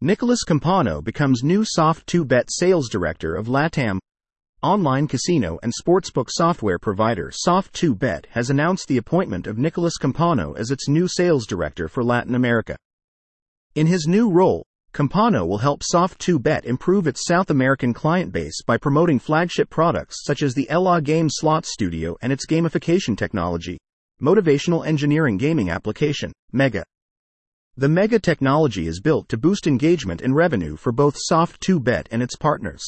Nicholas Campano becomes new Soft2Bet sales director of LATAM. Online casino and sportsbook software provider Soft2Bet has announced the appointment of Nicholas Campano as its new sales director for Latin America. In his new role, Campano will help Soft2Bet improve its South American client base by promoting flagship products such as the Ela Game Slot Studio and its gamification technology, motivational engineering gaming application, Mega. The Mega technology is built to boost engagement and revenue for both Soft2Bet and its partners.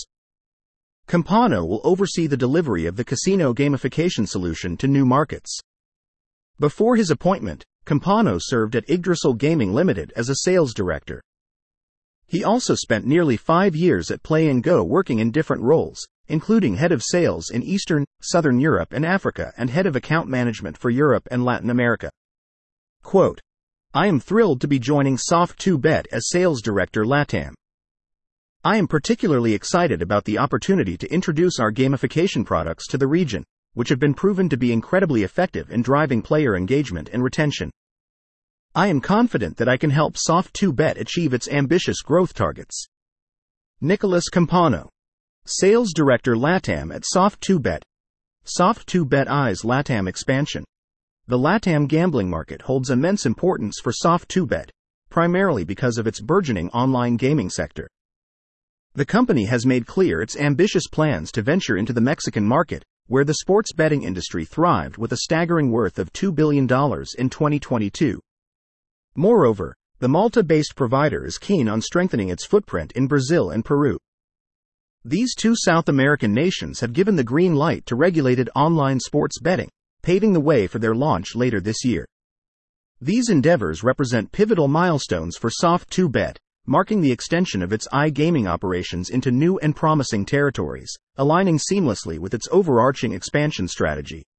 Campano will oversee the delivery of the casino gamification solution to new markets. Before his appointment, Campano served at Yggdrasil Gaming Limited as a sales director. He also spent nearly 5 years at Play and Go working in different roles, including head of sales in Eastern, Southern Europe and Africa and head of account management for Europe and Latin America. Quote, I am thrilled to be joining Soft2Bet as sales director LATAM. I am particularly excited about the opportunity to introduce our gamification products to the region, which have been proven to be incredibly effective in driving player engagement and retention. I am confident that I can help Soft2Bet achieve its ambitious growth targets. Nicholas Campano, Sales Director LATAM at Soft2Bet. Soft2Bet eyes LATAM expansion. The LATAM gambling market holds immense importance for Soft2Bet, primarily because of its burgeoning online gaming sector. The company has made clear its ambitious plans to venture into the Mexican market, where the sports betting industry thrived with a staggering worth of $2 billion in 2022. Moreover, the Malta-based provider is keen on strengthening its footprint in Brazil and Peru. These two South American nations have given the green light to regulated online sports betting, paving the way for their launch later this year. These endeavors represent pivotal milestones for Soft2Bet, marking the extension of its iGaming operations into new and promising territories, aligning seamlessly with its overarching expansion strategy.